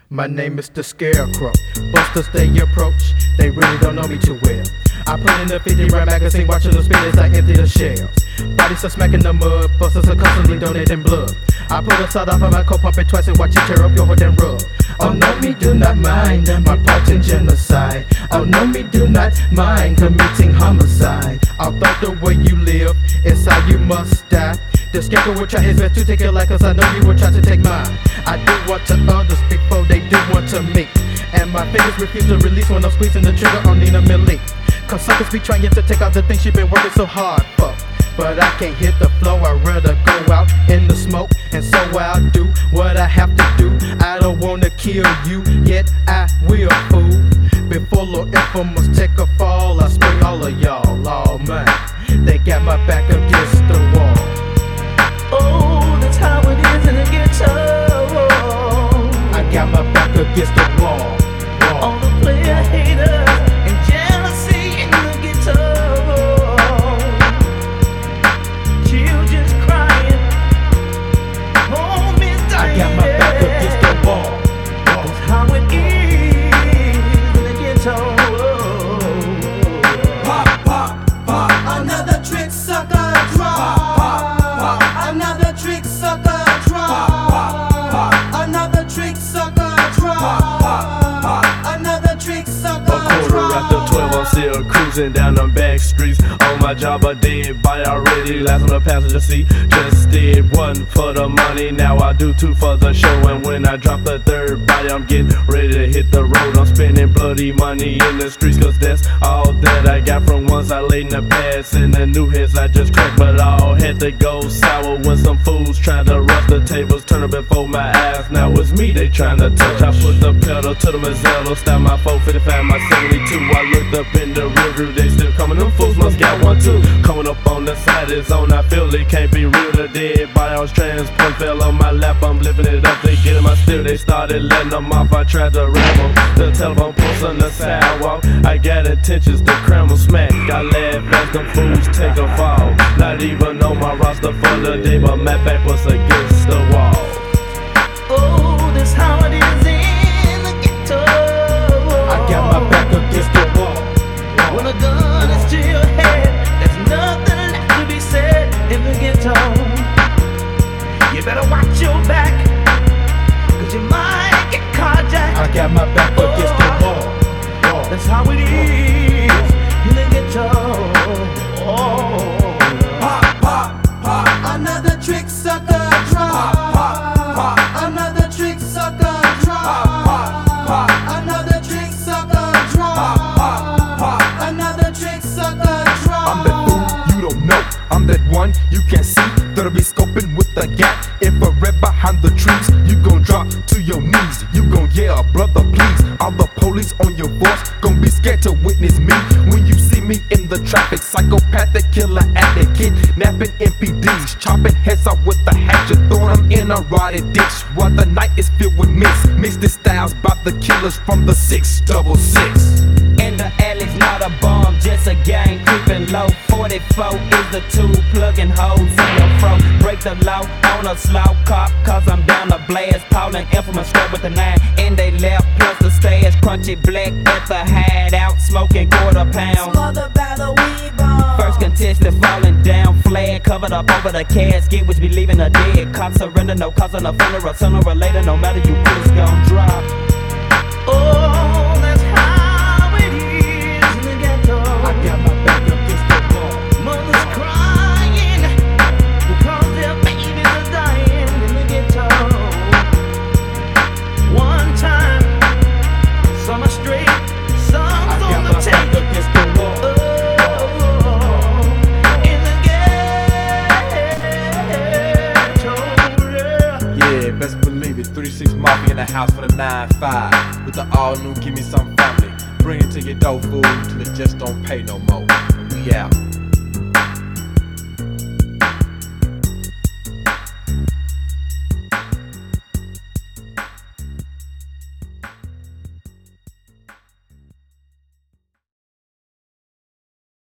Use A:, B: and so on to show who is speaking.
A: My name is the Scarecrow. Busters they approach, they really don't know me too well. I put in the 50 round magazine, watching them spin as I empty the shells. Bodies are smacking the mud, busters are constantly donating blood. I pull the side off of my coat, pump it twice and watch it tear up your hood and rub. Oh no, me do not mind my part in genocide. Oh no, me do not mind committing homicide. Although the way you live is how you must die. The scarecrow will try his best to take your life, cause I know you will try to take mine. I do what to others before they do what to me. And my fingers refuse to release when I'm squeezing the trigger on Nina Millie. Cause suckers be trying to take out the things you've been working so hard for. But I can't hit the flow, I'd rather go out in the smoke. And so I'll do what I have to do. I don't wanna kill you, yet I will, fool. Before Lord Infamous take a fall, I spring all of y'all, oh man. They got my back against the wall.
B: Oh, that's how it is in the ghetto.
A: I got my back against the wall.
B: All the player haters and jealousy in the ghetto. Children's crying, home is dying.
A: I got my back against the wall.
B: That's how it is in the ghetto.
C: Pop, pop, pop, another trick sucker drop. Another trick sucker drop. Another trick sucker drop. Another trick sucker
D: A quarter after 12, I'm still cruising down them back streets. On my job, a dead body already, last on the passenger seat. Just did one for the money, now I do two for the show. And when I drop the third body, I'm getting ready to hit the road. I'm spending bloody money in the streets, cause that's all that I got from ones I laid in the past. And the new hits I just cracked, but all had to go sour when some fools tried to rush the tables, turning before my eyes. Now it's me they trying to touch. I put the pedal to the Mazzello, style my 455, my 72. I looked up in the rearview, they still coming. Them fools must got one too. Coming up on the side is on, I feel it can't be real. The dead body on transport fell on my lap, I'm lifting it up, they get in my still. They started letting them off, I tried to ram them. The telephone post on the sidewalk, I got intentions to cram them smack. I laugh as them fools take a fall. Not even on my roster for the day, but my back was against the wall.
B: Oh, that's how it is in the ghetto.
A: I got my back against the wall.
B: When a gun is to your head, there's nothing left to be said in the ghetto. You better watch your back, cause you might get carjacked.
A: I got my back against the wall.
B: That's how it is in the ghetto.
C: Pop, pop, pop, another trick sucker drop. Another trick sucker drop. Another trick sucker drop. Another trick sucker drop.
E: I'm that fool you don't know. I'm that one you can't see. That'll be scoping with the gap. Infrared behind the trees. You gon' drop to your knees. You gon' yell, brother, please. All the police on your voice gon' be scared to witness me. When you see me in the traffic, psychopathic killer addict, kidnapping MPDs, chopping heads off with the hatchet, throwing them in a rotted ditch while the night is filled with mist. Mixed styles by the killers from the 666.
F: In the alley's not a bomb, just a gang creeping low. 44 is the tool, plugging holes in your throat. Break the law on a slow cop, cause I'm down to blast. Paulin' Infamous straight with the 9 in they left, plus the stash. Crunchy black at the hideout, smoking quarter pound.
C: Smothered by the weed bomb.
F: First contestant falling down, flag covered up over the casket, which be leaving a dead cop. Surrender, no cause on a funeral, sooner or later, no matter you who's gon' drop.
B: Oh, that's how it is in the ghetto.
A: I got my back against the wall.
B: Mothers crying because their babies are dying in the ghetto. One time, summer straight,
A: I
B: songs
A: got
B: on
A: my
B: the
A: back
B: tape.
A: against the wall.
B: In the ghetto,
E: Yeah, best believe it. 36 Mafia in the house for the 9-5. With the all new Give Me Some Family. Bring it to your dough, fool, till it just don't pay no more. We out.